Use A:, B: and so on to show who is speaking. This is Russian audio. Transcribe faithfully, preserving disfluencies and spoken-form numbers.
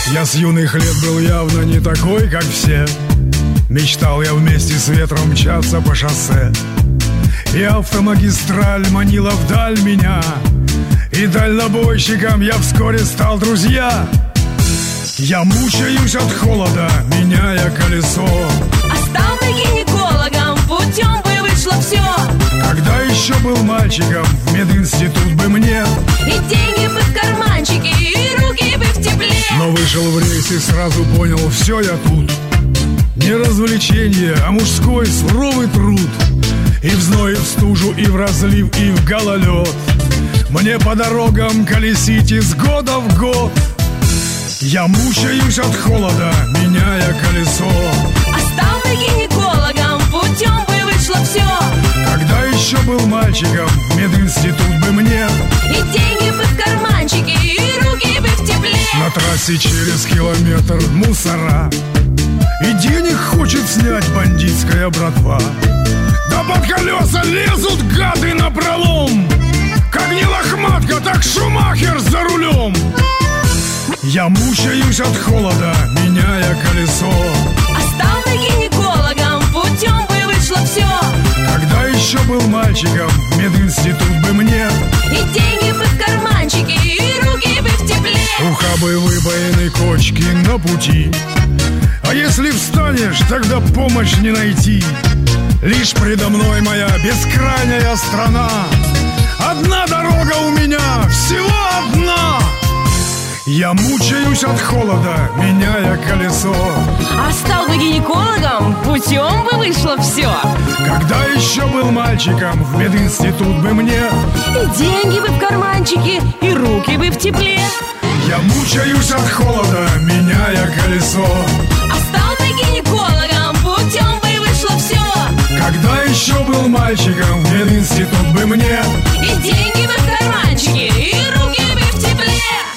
A: Я с юных лет был явно не такой, как все. Мечтал я вместе с ветром мчаться по шоссе. И автомагистраль манила вдаль меня, и дальнобойщиком я вскоре стал, друзья. Я мучаюсь от холода, меняя колесо.
B: А стал бы гинекологом, путем бы вышло все.
A: Когда еще был мальчиком, в мединститут бы мне.
B: И деньги бы в карманчике, и руки бы в тепле.
A: Но вышел в рейс и сразу понял, все я тут. Не развлечение, а мужской суровый труд. И в зной, и в стужу, и в разлив, и в гололед. Мне по дорогам колесить из года в год. Я мучаюсь от холода, меняя колесо.
B: А стал бы гинекологом, путем бы вышло все.
A: Когда еще был мальчиком, в мединститут бы мне.
B: И деньги бы в карманчике, и руки бы в тепле.
A: На трассе через километр мусора, и денег хочет снять бандитская братва. Да под колеса лезут гады напролом. Как не лохматка, так Шумахер за рулем. Я мучаюсь от холода, меняя колесо.
B: А стал бы гинекологом, путем бы вышло все.
A: Когда еще был мальчиком, в мединститут бы мне.
B: И деньги бы в карманчике, и руки бы в тепле.
A: Уха бы выбоины, кочки на пути. А если встанешь, тогда помощь не найти. Лишь предо мной моя бескрайняя страна. Одна дорога у меня, всего одна. Я мучаюсь от холода, меняя колесо.
B: А стал бы гинекологом, путем бы вышло все.
A: Когда еще был мальчиком, в мединститут бы мне.
B: И деньги бы в карманчике, и руки бы в тепле.
A: Я мучаюсь от холода, меняя колесо.
B: А стал бы гинекологом, путем бы вышло все.
A: Когда еще был мальчиком, в мединститут бы мне.
B: И деньги